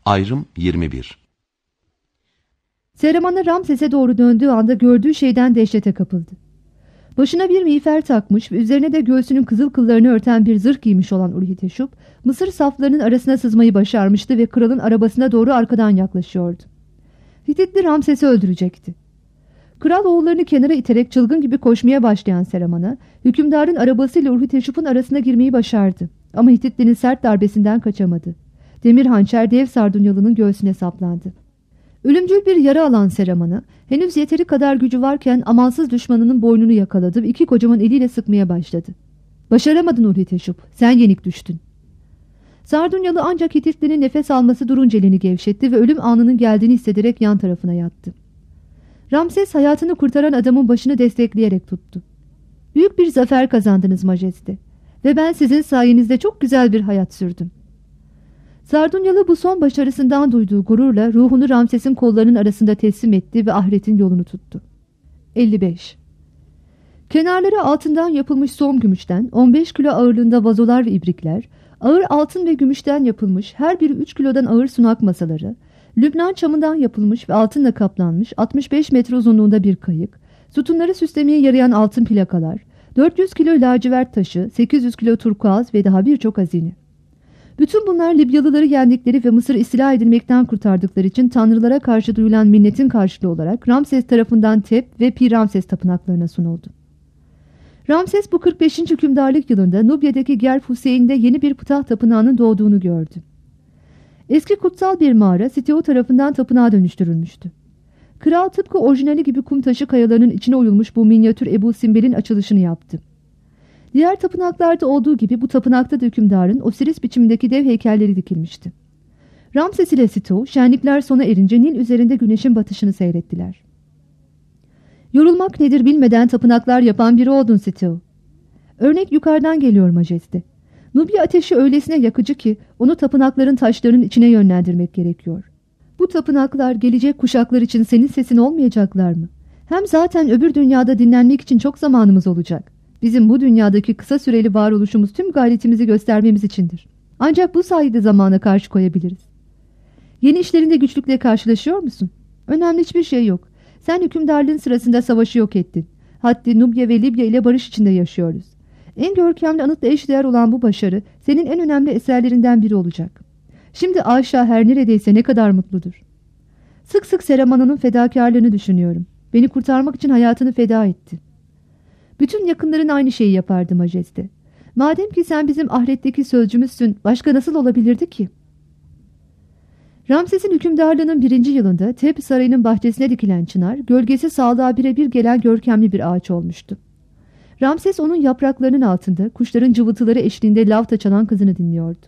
Ayrım 21. Seraman'a Ramses'e doğru döndüğü anda gördüğü şeyden dehşete kapıldı. Başına bir miğfer takmış ve üzerine de göğsünün kızıl kıllarını örten bir zırh giymiş olan Urhiteşup, Mısır saflarının arasına sızmayı başarmıştı ve kralın arabasına doğru arkadan yaklaşıyordu. Hititli Ramses'i öldürecekti. Kral oğullarını kenara iterek çılgın gibi koşmaya başlayan Seraman'a, hükümdarın arabasıyla Urhiteşup'un arasına girmeyi başardı. Ama Hititlinin sert darbesinden kaçamadı. Demir hançer dev Sardunyalı'nın göğsüne saplandı. Ölümcül bir yara alan Seraman'a, henüz yeteri kadar gücü varken amansız düşmanının boynunu yakaladı ve iki kocaman eliyle sıkmaya başladı. "Başaramadın Urhiteşup, sen yenik düştün." Sardunyalı ancak Hititlinin nefes alması durunca elini gevşetti ve ölüm anının geldiğini hissederek yan tarafına yattı. Ramses hayatını kurtaran adamın başını destekleyerek tuttu. "Büyük bir zafer kazandınız majeste ve ben sizin sayenizde çok güzel bir hayat sürdüm." Sardunyalı bu son başarısından duyduğu gururla ruhunu Ramses'in kollarının arasında teslim etti ve ahiretin yolunu tuttu. 55. Kenarları altından yapılmış som gümüşten 15 kilo ağırlığında vazolar ve ibrikler, ağır altın ve gümüşten yapılmış her biri 3 kilodan ağır sunak masaları, Lübnan çamından yapılmış ve altınla kaplanmış 65 metre uzunluğunda bir kayık, sütunları süslemeye yarayan altın plakalar, 400 kilo lacivert taşı, 800 kilo turkuaz ve daha birçok hazine. Bütün bunlar Libyalıları yendikleri ve Mısır istila edilmekten kurtardıkları için tanrılara karşı duyulan minnetin karşılığı olarak Ramses tarafından Tep ve Pi Ramses tapınaklarına sunuldu. Ramses bu 45. hükümdarlık yılında Nubya'daki Gerf Hüseyin'de yeni bir Ptah tapınağının doğduğunu gördü. Eski kutsal bir mağara Siteo tarafından tapınağa dönüştürülmüştü. Kral tıpkı orijinali gibi kum taşı kayalarının içine oyulmuş bu minyatür Ebu Simbel'in açılışını yaptı. Diğer tapınaklarda olduğu gibi bu tapınakta da hükümdarın Osiris biçimindeki dev heykelleri dikilmişti. Ramses ile Siteo şenlikler sona erince Nil üzerinde güneşin batışını seyrettiler. "Yorulmak nedir bilmeden tapınaklar yapan biri oldun Siteo. Örnek yukarıdan geliyor majeste. Nubya ateşi öylesine yakıcı ki onu tapınakların taşlarının içine yönlendirmek gerekiyor. Bu tapınaklar gelecek kuşaklar için senin sesin olmayacaklar mı? Hem zaten öbür dünyada dinlenmek için çok zamanımız olacak. Bizim bu dünyadaki kısa süreli varoluşumuz tüm gayretimizi göstermemiz içindir. Ancak bu sayede zamana karşı koyabiliriz. Yeni işlerinde güçlükle karşılaşıyor musun? Önemli hiçbir şey yok. Sen hükümdarlığın sırasında savaşı yok ettin. Hatta Nubya ve Libya ile barış içinde yaşıyoruz. En görkemli anıtla eşdeğer olan bu başarı senin en önemli eserlerinden biri olacak. Şimdi Ayşe her neredeyse ne kadar mutludur. Sık sık Seraman'ın fedakarlığını düşünüyorum. Beni kurtarmak için hayatını feda etti. Bütün yakınların aynı şeyi yapardı majeste. Madem ki sen bizim ahiretteki sözcümüzsün, başka nasıl olabilirdi ki? Ramses'in hükümdarlığının 1. yılında Tep Sarayı'nın bahçesine dikilen çınar, gölgesi sağlığa birebir gelen görkemli bir ağaç olmuştu. Ramses onun yapraklarının altında, kuşların cıvıltıları eşliğinde lavta çalan kızını dinliyordu.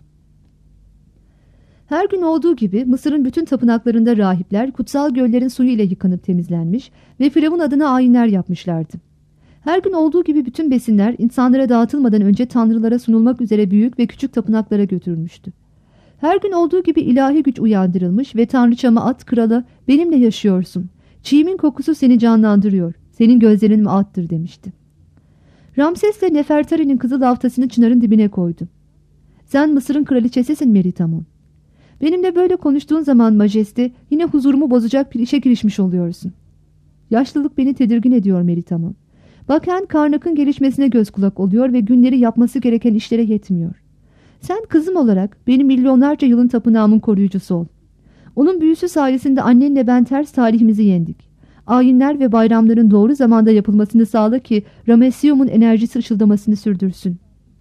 Her gün olduğu gibi Mısır'ın bütün tapınaklarında rahipler kutsal göllerin suyu ile yıkanıp temizlenmiş ve Firavun adına ayinler yapmışlardı. Her gün olduğu gibi bütün besinler insanlara dağıtılmadan önce tanrılara sunulmak üzere büyük ve küçük tapınaklara götürülmüştü. Her gün olduğu gibi ilahi güç uyandırılmış ve tanrıçama at krala benimle yaşıyorsun. Çiğimin kokusu seni canlandırıyor. Senin gözlerin maattır demişti. Ramses de Nefertari'nin kızıl haftasını çınarın dibine koydu. Sen Mısır'ın kraliçesisin Meritamon. Benimle böyle konuştuğun zaman majeste yine huzurumu bozacak bir işe girişmiş oluyorsun. Yaşlılık beni tedirgin ediyor Meritamon. Bakan Karnak'ın gelişmesine göz kulak oluyor ve günleri yapması gereken işlere yetmiyor. Sen kızım olarak benim milyonlarca yılın tapınağımın koruyucusu ol. Onun büyüsü sayesinde annenle ben ters talihimizi yendik. Ayinler ve bayramların doğru zamanda yapılmasını sağla ki Ramesiyum'un enerjisi ışıldamasını sürdürsün.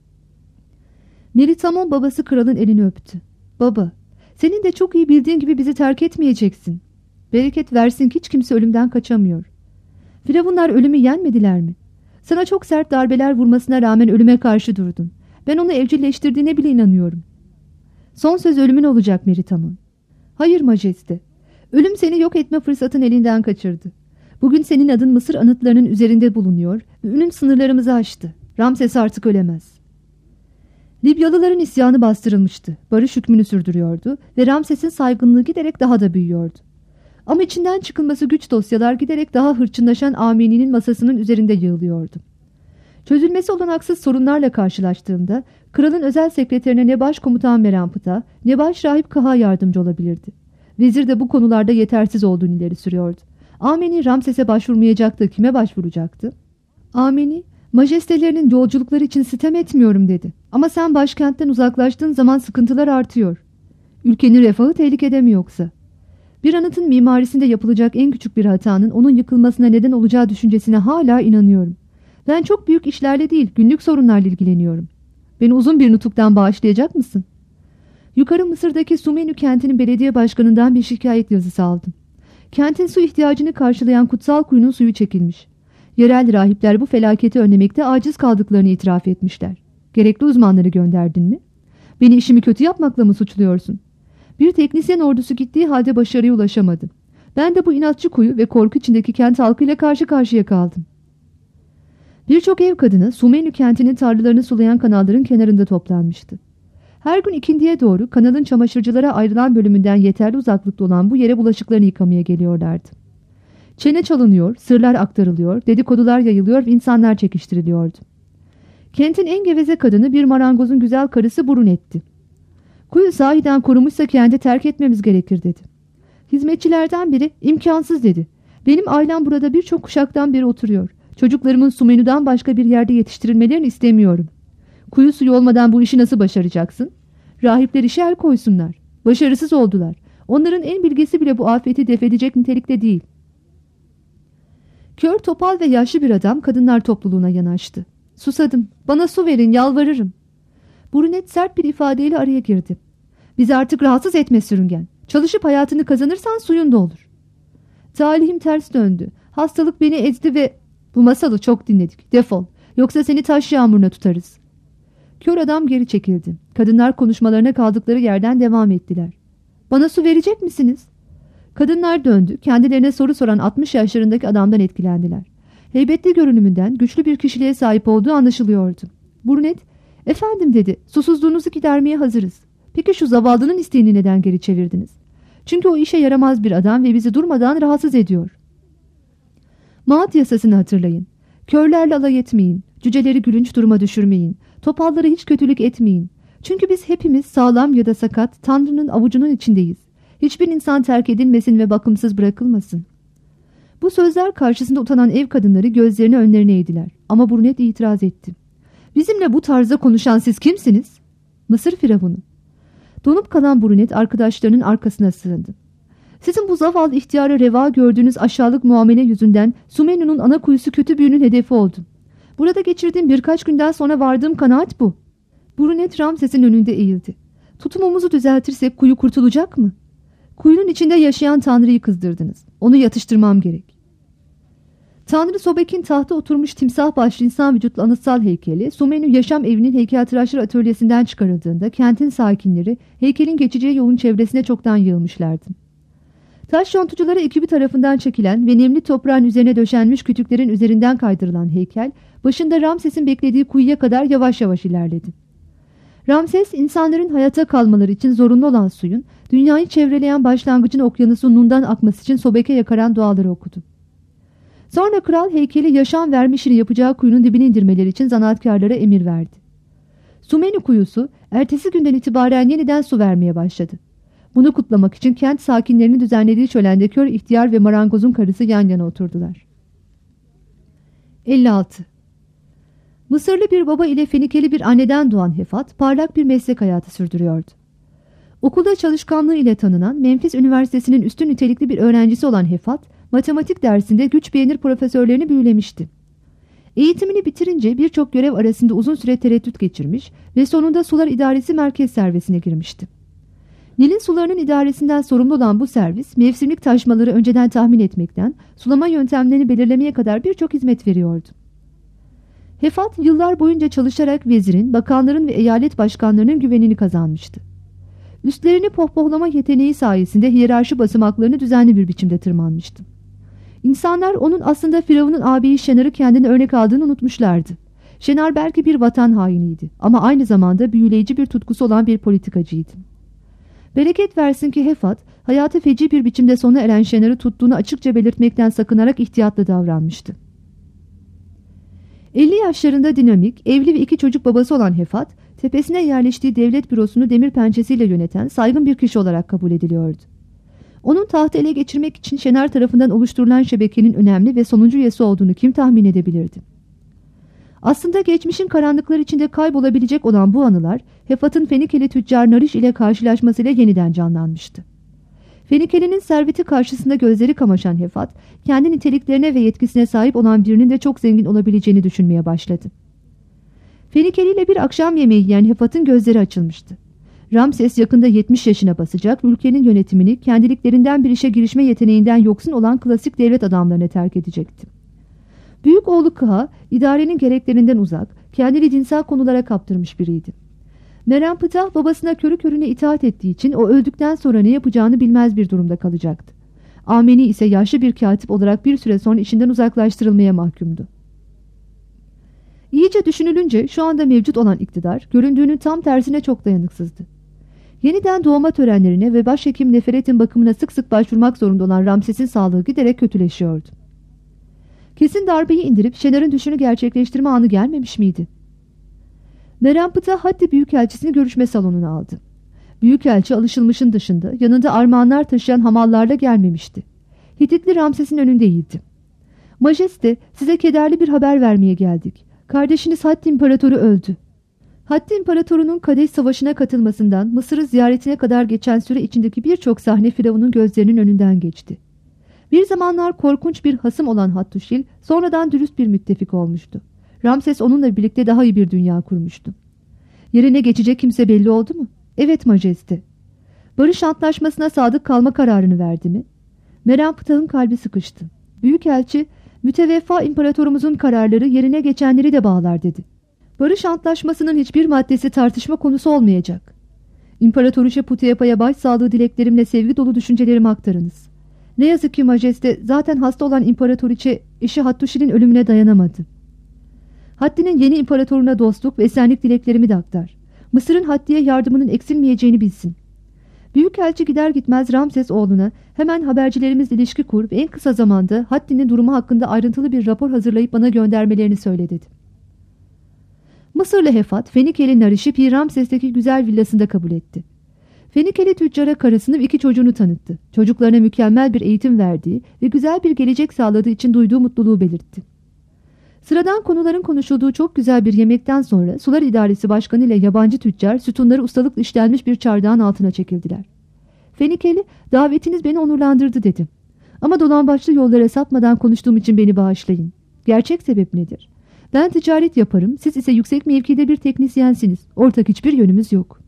Meritamon babası kralın elini öptü. Baba, senin de çok iyi bildiğin gibi bizi terk etmeyeceksin. Bereket versin ki hiç kimse ölümden kaçamıyor. Firavunlar ölümü yenmediler mi? Sana çok sert darbeler vurmasına rağmen ölüme karşı durdun. Ben onu evcilleştirdiğine bile inanıyorum. Son söz ölümün olacak Meritamon. Hayır majeste. Ölüm seni yok etme fırsatın elinden kaçırdı. Bugün senin adın Mısır anıtlarının üzerinde bulunuyor ve ünün sınırlarımızı aştı. Ramses artık ölemez. Libyalıların isyanı bastırılmıştı. Barış hükmünü sürdürüyordu ve Ramses'in saygınlığı giderek daha da büyüyordu. Ama içinden çıkılması güç dosyalar giderek daha hırçınlaşan Amini'nin masasının üzerinde yığılıyordu. Çözülmesi olanaksız sorunlarla karşılaştığında kralın özel sekreterine ne başkomutan Merampıta ne başrahip Kaha yardımcı olabilirdi. Vezir de bu konularda yetersiz olduğunu ileri sürüyordu. Ameni Ramses'e başvurmayacaktı, kime başvuracaktı? Ameni, majestelerinin yolculukları için sitem etmiyorum dedi. Ama sen başkentten uzaklaştığın zaman sıkıntılar artıyor. Ülkenin refahı tehlikede mi yoksa? Bir anıtın mimarisinde yapılacak en küçük bir hatanın onun yıkılmasına neden olacağı düşüncesine hala inanıyorum. Ben çok büyük işlerle değil, günlük sorunlarla ilgileniyorum. Beni uzun bir nutuktan bağışlayacak mısın? Yukarı Mısır'daki Sumenü kentinin belediye başkanından bir şikayet yazısı aldım. Kentin su ihtiyacını karşılayan kutsal kuyunun suyu çekilmiş. Yerel rahipler bu felaketi önlemekte aciz kaldıklarını itiraf etmişler. Gerekli uzmanları gönderdin mi? Beni işimi kötü yapmakla mı suçluyorsun? Bir teknisyen ordusu gittiği halde başarıya ulaşamadı. Ben de bu inatçı kuyu ve korku içindeki kent halkıyla karşı karşıya kaldım. Birçok ev kadını Sumenü kentinin tarlalarını sulayan kanalların kenarında toplanmıştı. Her gün ikindiye doğru kanalın çamaşırcılara ayrılan bölümünden yeterli uzaklıkta olan bu yere bulaşıklarını yıkamaya geliyorlardı. Çene çalınıyor, sırlar aktarılıyor, dedikodular yayılıyor ve insanlar çekiştiriliyordu. Kentin en geveze kadını bir marangozun güzel karısı Brunet'ti. Kuyu sahiden kurumuşsa kenti terk etmemiz gerekir dedi. Hizmetçilerden biri imkansız dedi. Benim ailem burada birçok kuşaktan beri oturuyor. Çocuklarımın Sumenu'dan başka bir yerde yetiştirilmelerini istemiyorum. Kuyu suyu olmadan bu işi nasıl başaracaksın? Rahipler işe el koysunlar. Başarısız oldular. Onların en bilgisi bile bu afeti def edecek nitelikte değil. Kör, topal ve yaşlı bir adam kadınlar topluluğuna yanaştı. Susadım. Bana su verin, yalvarırım. Brunet sert bir ifadeyle araya girdi. Bizi artık rahatsız etme sürüngen. Çalışıp hayatını kazanırsan suyun da olur. Talihim ters döndü. Hastalık beni ezdi ve... Bu masalı çok dinledik. Defol. Yoksa seni taş yağmuruna tutarız. Kör adam geri çekildi. Kadınlar konuşmalarına kaldıkları yerden devam ettiler. Bana su verecek misiniz? Kadınlar döndü. Kendilerine soru soran 60 yaşlarındaki adamdan etkilendiler. Heybetli görünümünden güçlü bir kişiliğe sahip olduğu anlaşılıyordu. Brunet, efendim dedi, susuzluğunuzu gidermeye hazırız. Peki şu zavallının isteğini neden geri çevirdiniz? Çünkü o işe yaramaz bir adam ve bizi durmadan rahatsız ediyor. Maat yasasını hatırlayın. Körlerle alay etmeyin. Cüceleri gülünç duruma düşürmeyin. Topallara hiç kötülük etmeyin. Çünkü biz hepimiz sağlam ya da sakat Tanrı'nın avucunun içindeyiz. Hiçbir insan terk edilmesin ve bakımsız bırakılmasın. Bu sözler karşısında utanan ev kadınları gözlerini önlerine eğdiler. Ama Brunet itiraz etti. Bizimle bu tarzda konuşan siz kimsiniz? Mısır firavunu. Donup kalan Brunet arkadaşlarının arkasına sığındı. Sizin bu zavallı ihtiyara reva gördüğünüz aşağılık muamele yüzünden Sumenu'nun ana kuyusu kötü büyünün hedefi oldu. Burada geçirdiğim birkaç günden sonra vardığım kanaat bu. Brunet Ramses'in önünde eğildi. Tutumumuzu düzeltirsek kuyu kurtulacak mı? Kuyunun içinde yaşayan Tanrı'yı kızdırdınız. Onu yatıştırmam gerek. Tanrı Sobek'in tahta oturmuş timsah başlı insan vücutlu anıtsal heykeli Sumenu yaşam evinin heykeltıraşlar atölyesinden çıkarıldığında kentin sakinleri heykelin geçeceği yolun çevresine çoktan yığılmışlardı. Taş yontucuları ekibi tarafından çekilen ve nemli toprağın üzerine döşenmiş kütüklerin üzerinden kaydırılan heykel başında Ramses'in beklediği kuyuya kadar yavaş yavaş ilerledi. Ramses insanların hayatta kalmaları için zorunlu olan suyun dünyayı çevreleyen başlangıcın okyanusu Nun'dan akması için Sobek'e yakaran duaları okudu. Sonra kral heykeli yaşam vermişini yapacağı kuyunun dibine indirmeleri için zanaatkarlara emir verdi. Sumenu kuyusu ertesi günden itibaren yeniden su vermeye başladı. Bunu kutlamak için kent sakinlerinin düzenlediği şölende kör ihtiyar ve marangozun karısı yan yana oturdular. 56. Mısırlı bir baba ile Fenikeli bir anneden doğan Hefat parlak bir meslek hayatı sürdürüyordu. Okulda çalışkanlığı ile tanınan Memphis Üniversitesi'nin üstün nitelikli bir öğrencisi olan Hefat, matematik dersinde güç beğenir profesörlerini büyülemişti. Eğitimini bitirince birçok görev arasında uzun süre tereddüt geçirmiş ve sonunda Sular İdaresi Merkez Servisine girmişti. Nil'in sularının idaresinden sorumlu olan bu servis, mevsimlik taşmaları önceden tahmin etmekten, sulama yöntemlerini belirlemeye kadar birçok hizmet veriyordu. Hefat, yıllar boyunca çalışarak vezirin, bakanların ve eyalet başkanlarının güvenini kazanmıştı. Üstlerini pohpohlama yeteneği sayesinde hiyerarşi basamaklarını düzenli bir biçimde tırmanmıştı. İnsanlar onun aslında Firavun'un ağabeyi Şenar'ı kendine örnek aldığını unutmuşlardı. Şenar belki bir vatan hainiydi ama aynı zamanda büyüleyici bir tutkusu olan bir politikacıydı. Bereket versin ki Hefat, hayatı feci bir biçimde sona eren Şenar'ı tuttuğunu açıkça belirtmekten sakınarak ihtiyatlı davranmıştı. 50 yaşlarında dinamik, evli ve 2 çocuk babası olan Hefat, tepesine yerleştiği devlet bürosunu demir pençesiyle yöneten saygın bir kişi olarak kabul ediliyordu. Onun tahtı ele geçirmek için Şener tarafından oluşturulan şebekenin önemli ve sonuncu üyesi olduğunu kim tahmin edebilirdi? Aslında geçmişin karanlıkları içinde kaybolabilecek olan bu anılar, Hefat'ın Fenikeli tüccar Nariş ile karşılaşmasıyla yeniden canlanmıştı. Fenikeli'nin serveti karşısında gözleri kamaşan Hefat, kendi niteliklerine ve yetkisine sahip olan birinin de çok zengin olabileceğini düşünmeye başladı. Fenikeli ile bir akşam yemeği yiyen Hefat'ın gözleri açılmıştı. Ramses yakında 70 yaşına basacak, ülkenin yönetimini kendiliklerinden bir işe girişme yeteneğinden yoksun olan klasik devlet adamlarına terk edecekti. Büyük oğlu Kıha, idarenin gereklerinden uzak, kendini dinsel konulara kaptırmış biriydi. Merenptah babasına körü körüne itaat ettiği için o öldükten sonra ne yapacağını bilmez bir durumda kalacaktı. Ameni ise yaşlı bir katip olarak bir süre sonra işinden uzaklaştırılmaya mahkumdu. İyice düşünülünce şu anda mevcut olan iktidar, göründüğünün tam tersine çok dayanıksızdı. Yeniden doğma törenlerine ve başhekim Neferet'in bakımına sık sık başvurmak zorunda olan Ramses'in sağlığı giderek kötüleşiyordu. Kesin darbeyi indirip Şener'in düşünü gerçekleştirme anı gelmemiş miydi? Merenptah Hatti Büyükelçisini görüşme salonuna aldı. Büyükelçi alışılmışın dışında yanında armağanlar taşıyan hamallarla gelmemişti. Hititli Ramses'in önündeydi. "Majeste, size kederli bir haber vermeye geldik. Kardeşiniz Hatti İmparatoru öldü." Hatti İmparatorunun Kadeş Savaşı'na katılmasından Mısır'ı ziyaretine kadar geçen süre içindeki birçok sahne Firavun'un gözlerinin önünden geçti. Bir zamanlar korkunç bir hasım olan Hattuşil sonradan dürüst bir müttefik olmuştu. Ramses onunla birlikte daha iyi bir dünya kurmuştu. Yerine geçecek kimse belli oldu mu? Evet majeste. Barış antlaşmasına sadık kalma kararını verdi mi? Merenptah'ın kalbi sıkıştı. Büyükelçi, müteveffa imparatorumuzun kararları yerine geçenleri de bağlar dedi. Barış antlaşmasının hiçbir maddesi tartışma konusu olmayacak. İmparatoriçe Puteyapa'ya başsağlığı dileklerimle sevgi dolu düşüncelerimi aktarınız. Ne yazık ki majeste, zaten hasta olan imparatoriçe eşi Hattuşil'in ölümüne dayanamadı. Hatti'nin yeni imparatoruna dostluk ve esenlik dileklerimi de aktar. Mısır'ın Hatti'ye yardımının eksilmeyeceğini bilsin. Büyükelçi gider gitmez Ramses oğluna hemen habercilerimizle ilişki kur ve en kısa zamanda Hatti'nin durumu hakkında ayrıntılı bir rapor hazırlayıp bana göndermelerini söyle dedi. Mısırlı Hefat, Fenikeli Nariş'i Pi Ramses'teki güzel villasında kabul etti. Fenikeli tüccara karısını ve 2 çocuğunu tanıttı. Çocuklarına mükemmel bir eğitim verdiği ve güzel bir gelecek sağladığı için duyduğu mutluluğu belirtti. Sıradan konuların konuşulduğu çok güzel bir yemekten sonra Sular İdaresi Başkanı ile yabancı tüccar sütunları ustalıkla işlenmiş bir çardağın altına çekildiler. Fenikeli, "Davetiniz beni onurlandırdı" dedi. "Ama dolambaçlı yollara sapmadan konuştuğum için beni bağışlayın. Gerçek sebep nedir? Ben ticaret yaparım, siz ise yüksek mevkide bir teknisyensiniz. Ortak hiçbir yönümüz yok."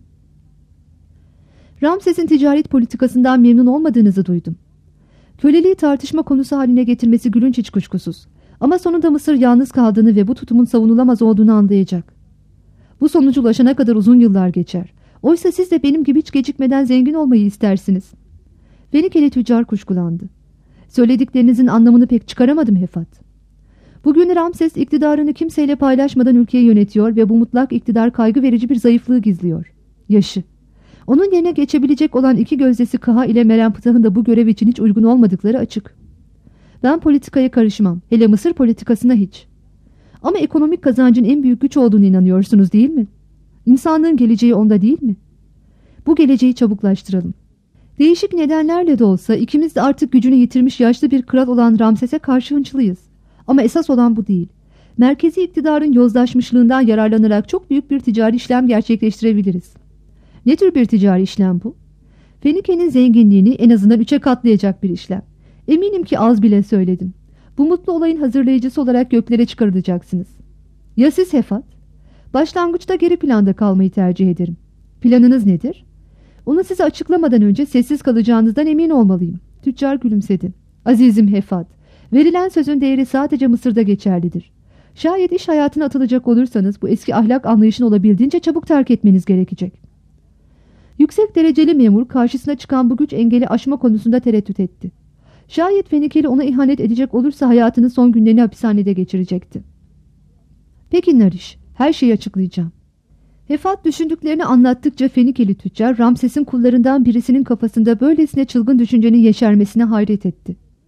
Ramses'in ticaret politikasından memnun olmadığınızı duydum. Köleliği tartışma konusu haline getirmesi gülünç, hiç kuşkusuz. Ama sonunda Mısır yalnız kaldığını ve bu tutumun savunulamaz olduğunu anlayacak. Bu sonuca ulaşana kadar uzun yıllar geçer. Oysa siz de benim gibi hiç gecikmeden zengin olmayı istersiniz. Fenikeli tüccar kuşkulandı. "Söylediklerinizin anlamını pek çıkaramadım Hefat." Bugün Ramses iktidarını kimseyle paylaşmadan ülkeyi yönetiyor ve bu mutlak iktidar kaygı verici bir zayıflığı gizliyor. Yaşı. Onun yerine geçebilecek olan 2 gözdesi Kıha ile Merenptah'ın da bu görev için hiç uygun olmadıkları açık. Ben politikaya karışmam, hele Mısır politikasına hiç. Ama ekonomik kazancın en büyük güç olduğunu inanıyorsunuz değil mi? İnsanlığın geleceği onda değil mi? Bu geleceği çabuklaştıralım. Değişik nedenlerle de olsa ikimiz de artık gücünü yitirmiş yaşlı bir kral olan Ramses'e karşı hınçlıyız. Ama esas olan bu değil. Merkezi iktidarın yozlaşmışlığından yararlanarak çok büyük bir ticari işlem gerçekleştirebiliriz. Ne tür bir ticari işlem bu? Fenike'nin zenginliğini en azından 3'e katlayacak bir işlem. Eminim ki az bile söyledim. Bu mutlu olayın hazırlayıcısı olarak göklere çıkarılacaksınız. Ya siz Hefat? Başlangıçta geri planda kalmayı tercih ederim. Planınız nedir? Onu size açıklamadan önce sessiz kalacağınızdan emin olmalıyım. Tüccar gülümsedi. Azizim Hefat, verilen sözün değeri sadece Mısır'da geçerlidir. Şayet iş hayatına atılacak olursanız bu eski ahlak anlayışını olabildiğince çabuk terk etmeniz gerekecek. Yüksek dereceli memur karşısına çıkan bu güç engeli aşma konusunda tereddüt etti. Şayet Fenikeli ona ihanet edecek olursa hayatının son günlerini hapishanede geçirecekti. Peki Nariş, her şeyi açıklayacağım. Hefat düşündüklerini anlattıkça Fenikeli tüccar Ramses'in kullarından birisinin kafasında böylesine çılgın düşüncenin yeşermesine hayret etti.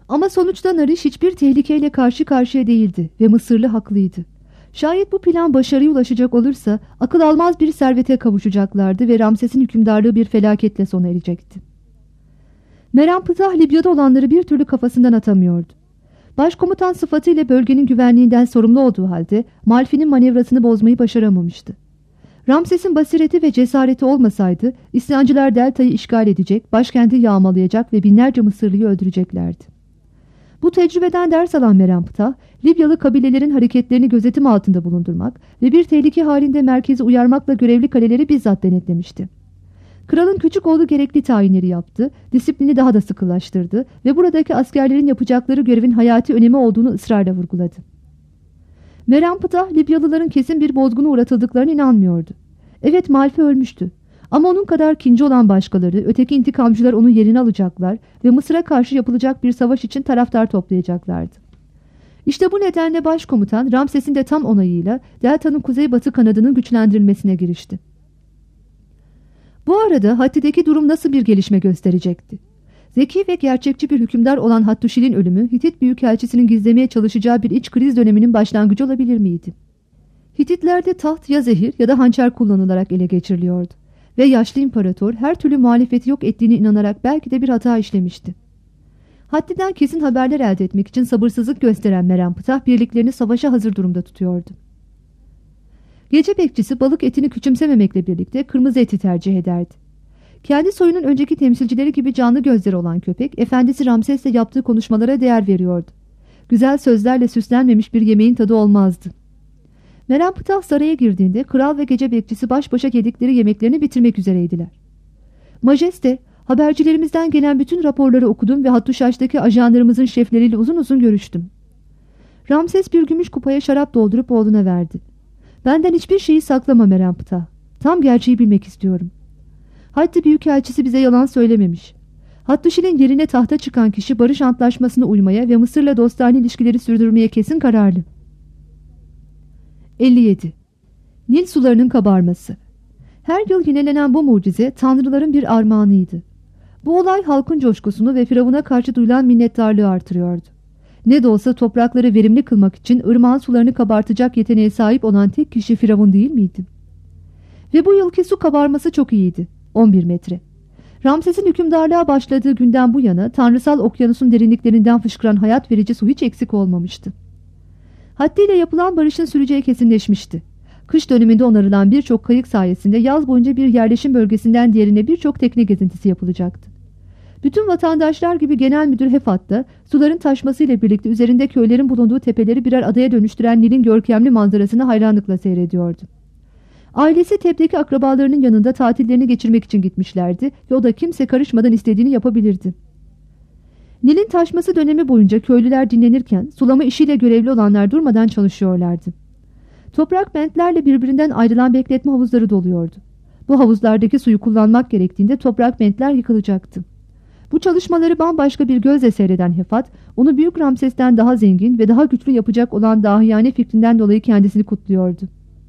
Ama sonuçta Nariş hiçbir tehlikeyle karşı karşıya değildi ve Mısırlı haklıydı. Şayet bu plan başarıya ulaşacak olursa akıl almaz bir servete kavuşacaklardı ve Ramses'in hükümdarlığı bir felaketle sona erecekti. Merenptah Libya'da olanları bir türlü kafasından atamıyordu. Başkomutan sıfatıyla bölgenin güvenliğinden sorumlu olduğu halde Malfi'nin manevrasını bozmayı başaramamıştı. Ramses'in basireti ve cesareti olmasaydı isyancılar Delta'yı işgal edecek, başkenti yağmalayacak ve binlerce Mısırlıyı öldüreceklerdi. Bu tecrübeden ders alan Merenptah, Libyalı kabilelerin hareketlerini gözetim altında bulundurmak ve bir tehlike halinde merkezi uyarmakla görevli kaleleri bizzat denetlemişti. Kralın küçük oğlu gerekli tayinleri yaptı, disiplini daha da sıkılaştırdı ve buradaki askerlerin yapacakları görevin hayati önemi olduğunu ısrarla vurguladı. Merenptah, Libyalıların kesin bir bozguna uğratıldıklarına inanmıyordu. Evet, Malfi ölmüştü. Ama onun kadar kinci olan başkaları, öteki intikamcılar onun yerini alacaklar ve Mısır'a karşı yapılacak bir savaş için taraftar toplayacaklardı. İşte bu nedenle başkomutan Ramses'in de tam onayıyla Delta'nın kuzeybatı kanadının güçlendirilmesine girişti. Bu arada Hatti'deki durum nasıl bir gelişme gösterecekti? Zeki ve gerçekçi bir hükümdar olan Hattuşil'in ölümü Hitit büyükelçisinin gizlemeye çalışacağı bir iç kriz döneminin başlangıcı olabilir miydi? Hititlerde taht ya zehir ya da hançer kullanılarak ele geçiriliyordu ve yaşlı imparator her türlü muhalefeti yok ettiğine inanarak belki de bir hata işlemişti. Hatti'den kesin haberler elde etmek için sabırsızlık gösteren Merenptah birliklerini savaşa hazır durumda tutuyordu. Gece bekçisi balık etini küçümsememekle birlikte kırmızı eti tercih ederdi. Kendi soyunun önceki temsilcileri gibi canlı gözleri olan köpek, efendisi Ramses'le yaptığı konuşmalara değer veriyordu. Güzel sözlerle süslenmemiş bir yemeğin tadı olmazdı. Merenptah saraya girdiğinde kral ve gece bekçisi baş başa yedikleri yemeklerini bitirmek üzereydiler. Majeste, habercilerimizden gelen bütün raporları okudum ve Hattuşaş'taki ajanlarımızın şefleriyle uzun uzun görüştüm. Ramses bir gümüş kupaya şarap doldurup oğluna verdi. Benden hiçbir şeyi saklama Merenptah. Tam gerçeği bilmek istiyorum. Hatti büyükelçisi bize yalan söylememiş. Hattuşil'in yerine tahta çıkan kişi barış antlaşmasına uymaya ve Mısır'la dostane ilişkileri sürdürmeye kesin kararlı. 57. Nil sularının kabarması. Her yıl yinelenen bu mucize tanrıların bir armağanıydı. Bu olay halkın coşkusunu ve Firavun'a karşı duyulan minnettarlığı artırıyordu. Ne de olsa toprakları verimli kılmak için ırmağın sularını kabartacak yeteneğe sahip olan tek kişi Firavun değil miydi? Ve bu yılki su kabarması çok iyiydi. 11 metre. Ramses'in hükümdarlığa başladığı günden bu yana tanrısal okyanusun derinliklerinden fışkıran hayat verici su hiç eksik olmamıştı. Hatti ile yapılan barışın süreceği kesinleşmişti. Kış döneminde onarılan birçok kayık sayesinde yaz boyunca bir yerleşim bölgesinden diğerine birçok tekne gezintisi yapılacaktı. Bütün vatandaşlar gibi genel müdür Hefat da suların taşmasıyla birlikte üzerinde köylerin bulunduğu tepeleri birer adaya dönüştüren Nil'in görkemli manzarasını hayranlıkla seyrediyordu. Ailesi Teb'deki akrabalarının yanında tatillerini geçirmek için gitmişlerdi ve o da kimse karışmadan istediğini yapabilirdi. Nil'in taşması dönemi boyunca köylüler dinlenirken sulama işiyle görevli olanlar durmadan çalışıyorlardı. Toprak bentlerle birbirinden ayrılan bekletme havuzları doluyordu. Bu havuzlardaki suyu kullanmak gerektiğinde toprak bentler yıkılacaktı. Bu çalışmaları bambaşka bir gözle seyreden Hefat, onu Büyük Ramses'ten daha zengin ve daha güçlü yapacak olan dahiyane fikrinden dolayı kendisini kutluyordu.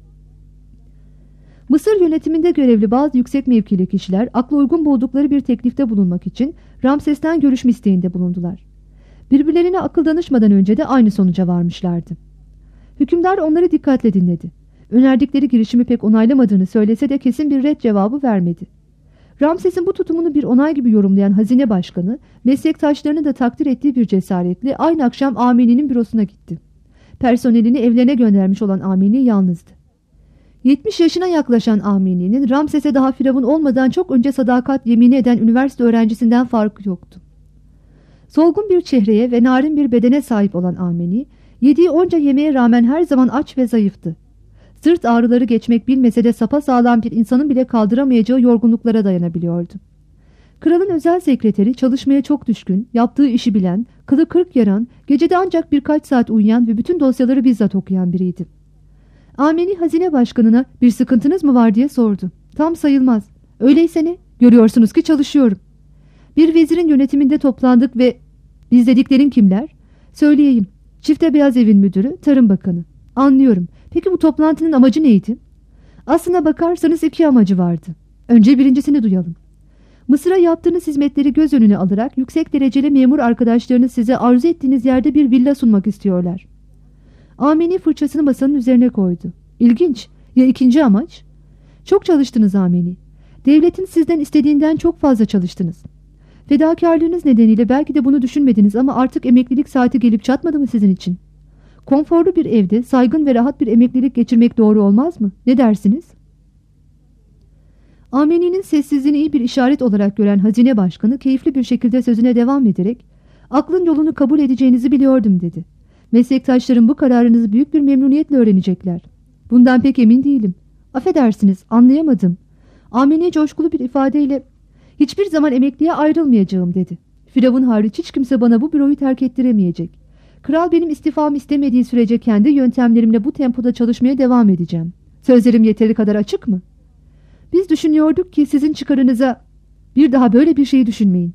Mısır yönetiminde görevli bazı yüksek mevkili kişiler akla uygun buldukları bir teklifte bulunmak için Ramses'ten görüşme isteğinde bulundular. Birbirlerine akıl danışmadan önce de aynı sonuca varmışlardı. Hükümdar onları dikkatle dinledi. Önerdikleri girişimi pek onaylamadığını söylese de kesin bir ret cevabı vermedi. Ramses'in bu tutumunu bir onay gibi yorumlayan hazine başkanı, meslektaşlarını da takdir ettiği bir cesaretle aynı akşam Amini'nin bürosuna gitti. Personelini evlerine göndermiş olan Amini yalnızdı. 70 yaşına yaklaşan Amini'nin Ramses'e daha Firavun olmadan çok önce sadakat yemini eden üniversite öğrencisinden farkı yoktu. Solgun bir çehreye ve narin bir bedene sahip olan Amini, yediği onca yemeğe rağmen her zaman aç ve zayıftı. Sırt ağrıları geçmek bilmese de sapasağlam bir insanın bile kaldıramayacağı yorgunluklara dayanabiliyordu. Kralın özel sekreteri çalışmaya çok düşkün, yaptığı işi bilen, kılı kırk yaran, gecede ancak birkaç saat uyuyan ve bütün dosyaları bizzat okuyan biriydi. Amini hazine başkanına bir sıkıntınız mı var diye sordu. Tam sayılmaz. Öyleyse ne? Görüyorsunuz ki çalışıyorum. Bir vezirin yönetiminde toplandık ve biz dediklerin kimler? Söyleyeyim. Çifte Beyaz Evin müdürü, Tarım Bakanı. Anlıyorum. Peki bu toplantının amacı neydi? Aslına bakarsanız iki amacı vardı. Önce birincisini duyalım. Mısır'a yaptığınız hizmetleri göz önüne alarak yüksek dereceli memur arkadaşlarınız size arzu ettiğiniz yerde bir villa sunmak istiyorlar. Ameni fırçasını masanın üzerine koydu. İlginç. Ya ikinci amaç? Çok çalıştınız Ameni. Devletin sizden istediğinden çok fazla çalıştınız. Fedakarlığınız nedeniyle belki de bunu düşünmediniz ama artık emeklilik saati gelip çatmadı mı sizin için? Konforlu bir evde saygın ve rahat bir emeklilik geçirmek doğru olmaz mı? Ne dersiniz? Ameni'nin sessizliğini iyi bir işaret olarak gören hazine başkanı keyifli bir şekilde sözüne devam ederek "Aklın yolunu kabul edeceğinizi biliyordum," dedi. "Meslektaşlarım bu kararınızı büyük bir memnuniyetle öğrenecekler." "Bundan pek emin değilim." "Affedersiniz, anlayamadım." Ameni coşkulu bir ifadeyle "Hiçbir zaman emekliye ayrılmayacağım," dedi. "Firavun hariç hiç kimse bana bu büroyu terk ettiremeyecek. Kral benim istifamı istemediği sürece kendi yöntemlerimle bu tempoda çalışmaya devam edeceğim. Sözlerim yeteri kadar açık mı? Biz düşünüyorduk ki sizin çıkarınıza bir daha böyle bir şeyi düşünmeyin."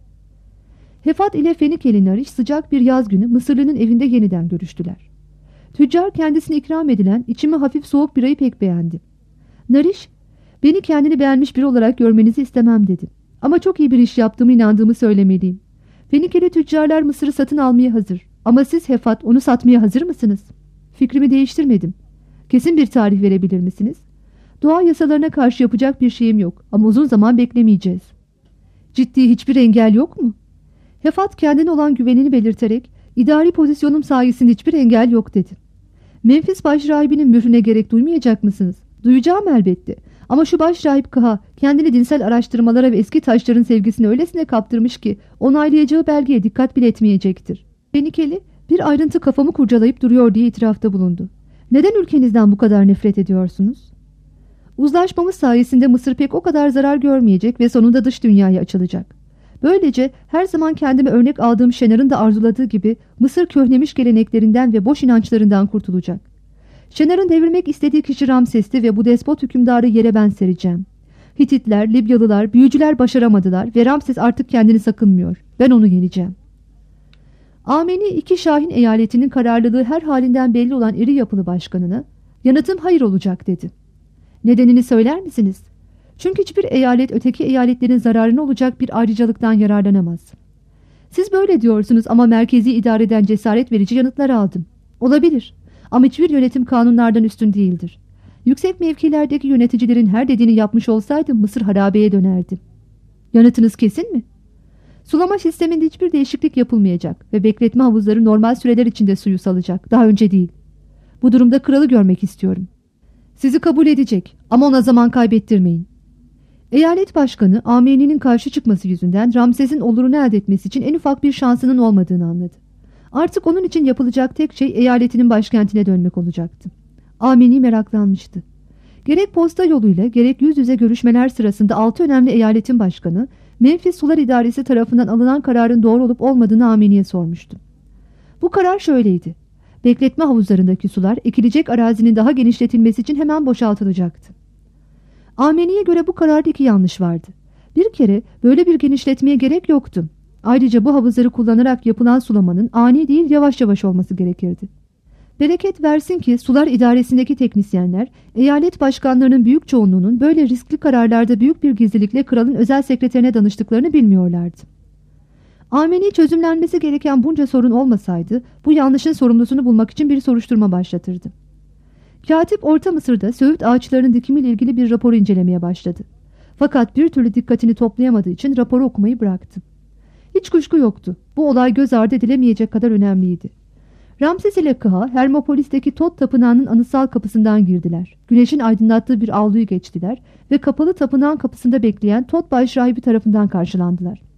Hefat ile Fenikeli Nariş sıcak bir yaz günü Mısırlı'nın evinde yeniden görüştüler. Tüccar kendisine ikram edilen içimi hafif soğuk birayı pek beğendi. Nariş, "Beni kendini beğenmiş biri olarak görmenizi istemem," dedi. "Ama çok iyi bir iş yaptığımı inandığımı söylemeliyim. Fenikeli tüccarlar Mısır'ı satın almaya hazır. Ama siz Hefat onu satmaya hazır mısınız?" "Fikrimi değiştirmedim." "Kesin bir tarih verebilir misiniz?" "Doğa yasalarına karşı yapacak bir şeyim yok ama uzun zaman beklemeyeceğiz." "Ciddi hiçbir engel yok mu?" Hefat kendine olan güvenini belirterek "İdari pozisyonum sayesinde hiçbir engel yok," dedi. "Memfis başrahibinin mührüne gerek duymayacak mısınız?" "Duyacağım elbette. Ama şu başrahip Kaha kendini dinsel araştırmalara ve eski taşların sevgisine öylesine kaptırmış ki onaylayacağı belgeye dikkat bile etmeyecektir." Fenikeli bir ayrıntı kafamı kurcalayıp duruyor diye itirafta bulundu. "Neden ülkenizden bu kadar nefret ediyorsunuz?" "Uzlaşmamız sayesinde Mısır pek o kadar zarar görmeyecek ve sonunda dış dünyaya açılacak. Böylece her zaman kendime örnek aldığım Şenar'ın da arzuladığı gibi Mısır köhnemiş geleneklerinden ve boş inançlarından kurtulacak. Şenar'ın devirmek istediği kişi Ramses'ti ve bu despot hükümdarı yere ben sereceğim. Hititler, Libyalılar, büyücüler başaramadılar ve Ramses artık kendini sakınmıyor. Ben onu yeneceğim." Ameni iki Şahin eyaletinin kararlılığı her halinden belli olan iri yapılı başkanına "Yanıtım hayır olacak," dedi. "Nedenini söyler misiniz?" "Çünkü hiçbir eyalet öteki eyaletlerin zararına olacak bir ayrıcalıktan yararlanamaz." "Siz böyle diyorsunuz ama merkezi idareden cesaret verici yanıtlar aldım." "Olabilir ama hiçbir yönetim kanunlardan üstün değildir. Yüksek mevkilerdeki yöneticilerin her dediğini yapmış olsaydım Mısır harabeye dönerdi." "Yanıtınız kesin mi?" "Sulama sisteminde hiçbir değişiklik yapılmayacak ve bekletme havuzları normal süreler içinde suyu salacak, daha önce değil. Bu durumda kralı görmek istiyorum." "Sizi kabul edecek ama ona zaman kaybettirmeyin." Eyalet başkanı Ameni'nin karşı çıkması yüzünden Ramses'in olurunu elde etmesi için en ufak bir şansının olmadığını anladı. Artık onun için yapılacak tek şey eyaletinin başkentine dönmek olacaktı. Ameni meraklanmıştı. Gerek posta yoluyla gerek yüz yüze görüşmeler sırasında 6 önemli eyaletin başkanı Memfis Sular İdaresi tarafından alınan kararın doğru olup olmadığını Ameni'ye sormuştu. Bu karar şöyleydi: bekletme havuzlarındaki sular ekilecek arazinin daha genişletilmesi için hemen boşaltılacaktı. Ameni'ye göre bu kararda iki yanlış vardı. Bir kere böyle bir genişletmeye gerek yoktu. Ayrıca bu havuzları kullanarak yapılan sulamanın ani değil yavaş yavaş olması gerekirdi. Bereket versin ki sular idaresindeki teknisyenler eyalet başkanlarının büyük çoğunluğunun böyle riskli kararlarda büyük bir gizlilikle kralın özel sekreterine danıştıklarını bilmiyorlardı. Ameni çözümlenmesi gereken bunca sorun olmasaydı bu yanlışın sorumlusunu bulmak için bir soruşturma başlatırdı. Katip Orta Mısır'da söğüt ağaçlarının dikimiyle ilgili bir raporu incelemeye başladı. Fakat bir türlü dikkatini toplayamadığı için raporu okumayı bıraktı. Hiç kuşku yoktu. Bu olay göz ardı edilemeyecek kadar önemliydi. Ramses ile Kıha, Hermopolis'teki Tot Tapınağı'nın anıtsal kapısından girdiler. Güneşin aydınlattığı bir avluyu geçtiler ve kapalı tapınağın kapısında bekleyen Tot başrahibi tarafından karşılandılar.